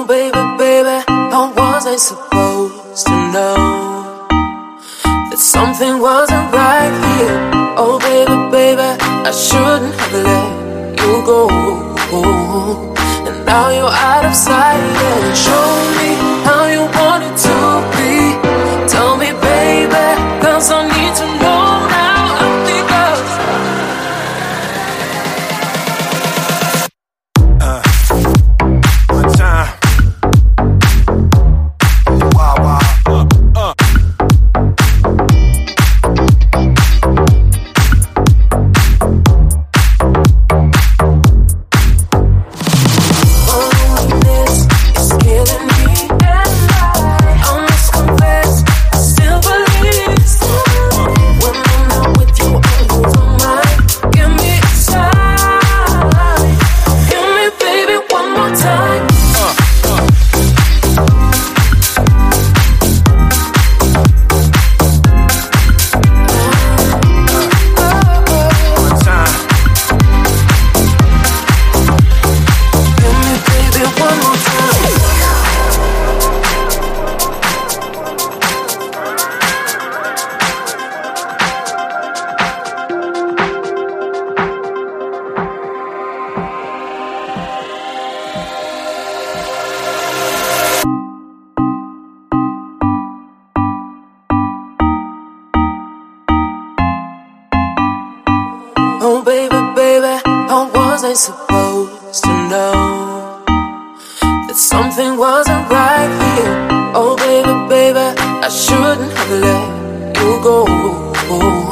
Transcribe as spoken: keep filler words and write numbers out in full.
Oh baby, baby, how was I supposed to know that something wasn't right here? Oh baby, baby, I shouldn't have let you go. And now you're out of sight. And show me how you want it to be. Tell me, baby, 'cause I need to know now. I think I've uh, one time. Wow, wow, uh, uh. Oh baby, baby, how was I supposed to know that something wasn't right here? Oh baby, baby, I shouldn't have let you go.